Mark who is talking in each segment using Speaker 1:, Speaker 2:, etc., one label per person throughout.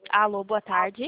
Speaker 1: Alô, boa tarde.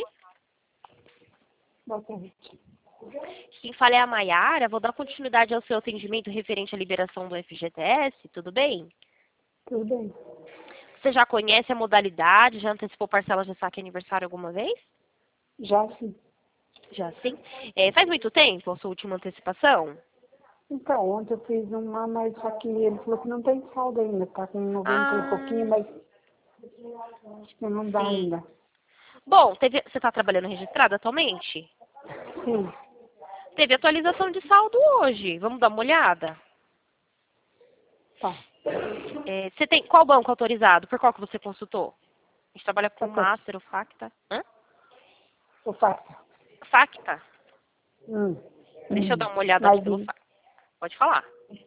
Speaker 2: Boa tarde.
Speaker 1: Quem fala é a Maiara. Vou dar continuidade ao seu atendimento referente à liberação do FGTS, tudo bem?
Speaker 2: Tudo bem?
Speaker 1: Você já conhece a modalidade? Já antecipou parcelas de saque aniversário alguma vez?
Speaker 2: Já sim.
Speaker 1: Já sim? Faz muito tempo a sua última antecipação?
Speaker 2: Então, ontem eu fiz uma, mas só que ele falou que não tem saldo ainda, tá com 90 e pouquinho, mas acho que não dá
Speaker 1: Sim.
Speaker 2: ainda.
Speaker 1: Bom, você está trabalhando registrado atualmente?
Speaker 2: Sim,
Speaker 1: Teve atualização de saldo hoje. Vamos dar uma olhada?
Speaker 2: tá.
Speaker 1: Você tem qual banco autorizado? Por qual que você consultou? A gente trabalha com
Speaker 2: Tá
Speaker 1: o
Speaker 2: certo.
Speaker 1: Master, o Facta. Hã?
Speaker 2: Eu faço.
Speaker 1: Facta?
Speaker 2: Hum.
Speaker 1: Deixa eu dar uma olhada aqui
Speaker 2: Mas,
Speaker 1: pelo Facta. Pode falar.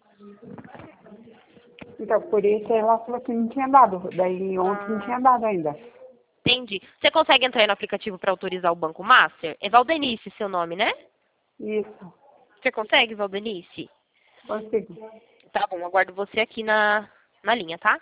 Speaker 2: então, por isso ela falou que não tinha dado. Daí ontem não
Speaker 1: Ah,
Speaker 2: tinha dado ainda.
Speaker 1: entendi. Você consegue entrar aí no aplicativo para autorizar o Banco Master? É Valdenice seu nome, né?
Speaker 2: Isso,
Speaker 1: Você consegue, Valdenice?
Speaker 2: consigo.
Speaker 1: Tá bom, aguardo você aqui na linha, tá?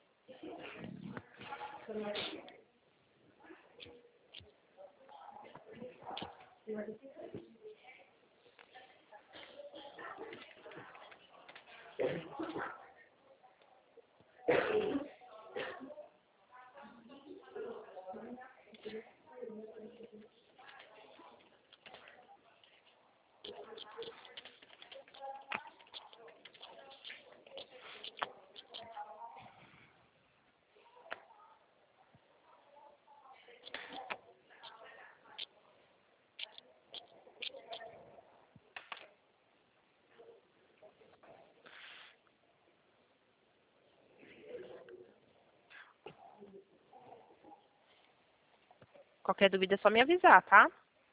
Speaker 1: Qualquer dúvida é só me avisar, tá?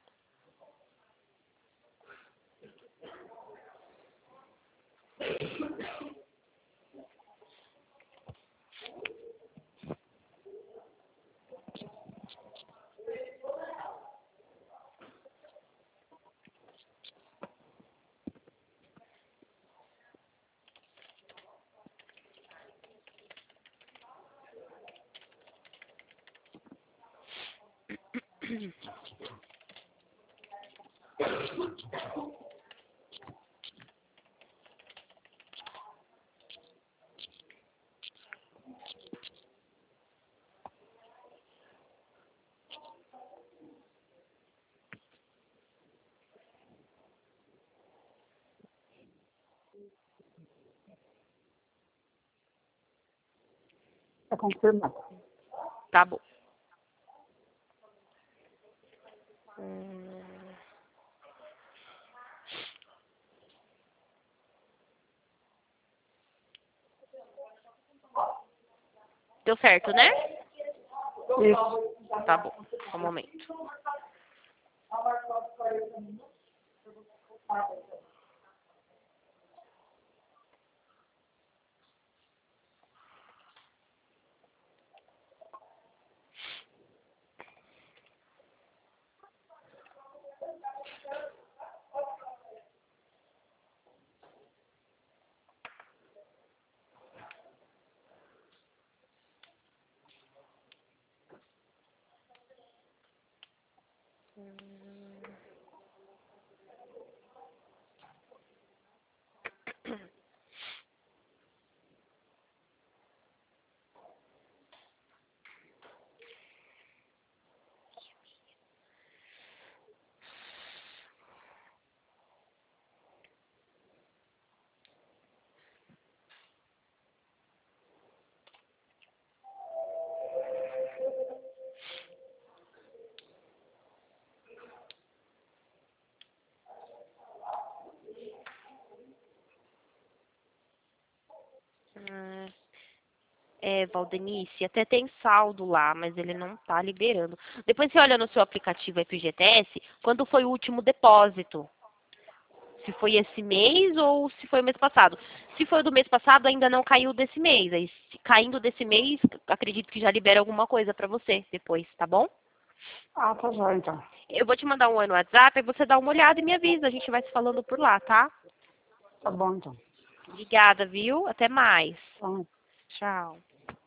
Speaker 2: Tá confirmado.
Speaker 1: Tá bom. Hum. Deu certo, né?
Speaker 2: Isso.
Speaker 1: Tá bom. Só um momento. Valdenice, até tem saldo lá, mas ele não tá liberando. Depois você olha no seu aplicativo FGTS, quando foi o último depósito? Se foi esse mês ou se foi o mês passado. Se foi o do mês passado, ainda não caiu desse mês. Aí, caindo desse mês, acredito que já libera alguma coisa pra você depois, tá bom?
Speaker 2: Ah, tá jóia, então.
Speaker 1: Eu vou te mandar um oi no WhatsApp, aí você dá uma olhada e me avisa. A gente vai se falando por lá, tá?
Speaker 2: Tá bom, então.
Speaker 1: Obrigada, viu? Até mais.
Speaker 2: Tá.
Speaker 1: Tchau.